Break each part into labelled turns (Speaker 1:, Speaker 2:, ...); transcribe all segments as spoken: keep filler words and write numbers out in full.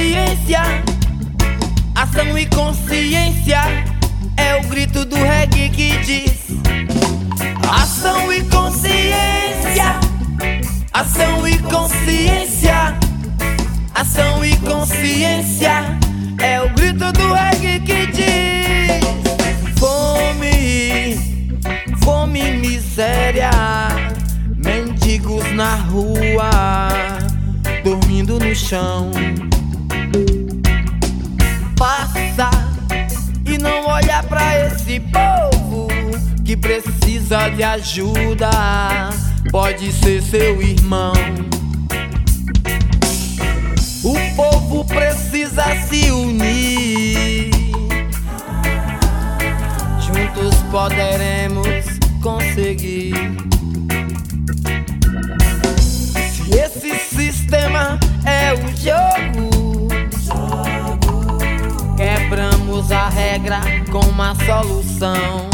Speaker 1: consciência. Ação e consciência é o grito do reggae que diz: ação e consciência. Ação e consciência. Ação e consciência é o grito do reggae que diz: fome, fome e miséria, mendigos na rua, dormindo no chão. Passa e não olha pra esse povo que precisa de ajuda. Pode ser seu irmão. O povo precisa se unir. Juntos poderemos conseguir. Se esse sistema é o jogo, quebramos a regra com uma solução.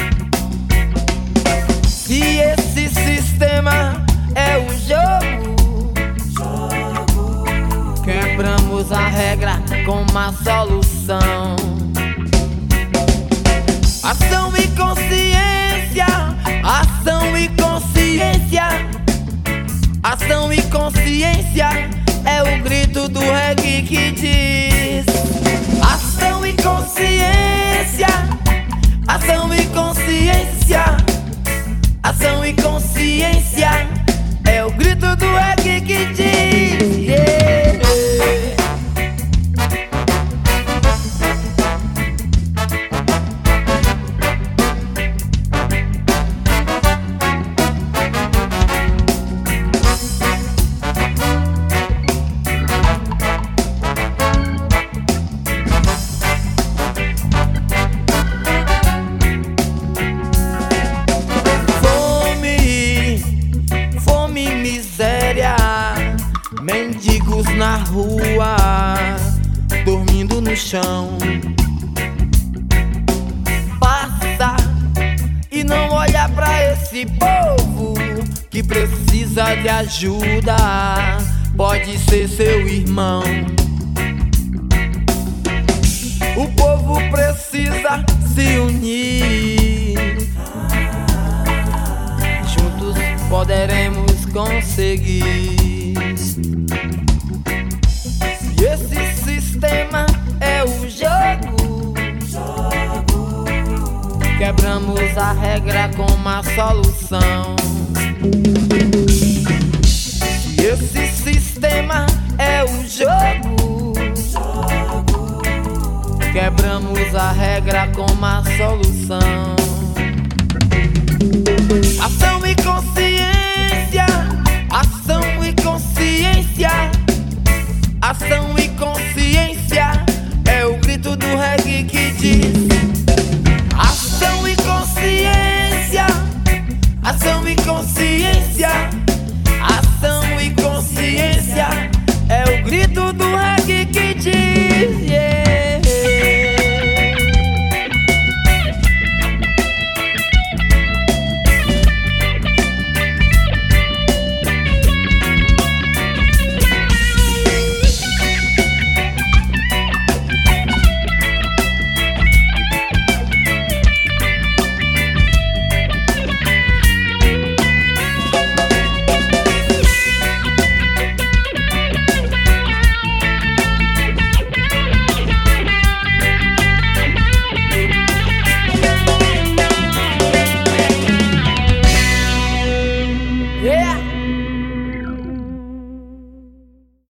Speaker 1: Se esse sistema é o jogo, quebramos a regra com uma solução. Ação e consciência. Ação e consciência. Ação e consciência é o grito do reggae que diz: ação e consciência. Ação e consciência. Ação e consciência é o grito do reggae que diz: yeah. Mendigos na rua, dormindo no chão. Passa e não olha pra esse povo que precisa de ajuda. Pode ser seu irmão. O povo precisa se unir. Juntos poderemos conseguir. Se esse sistema é o jogo, quebramos a regra com uma solução. Se esse sistema é o jogo, quebramos a regra com uma solução. Ação e consciência. Ação e consciência. Ação e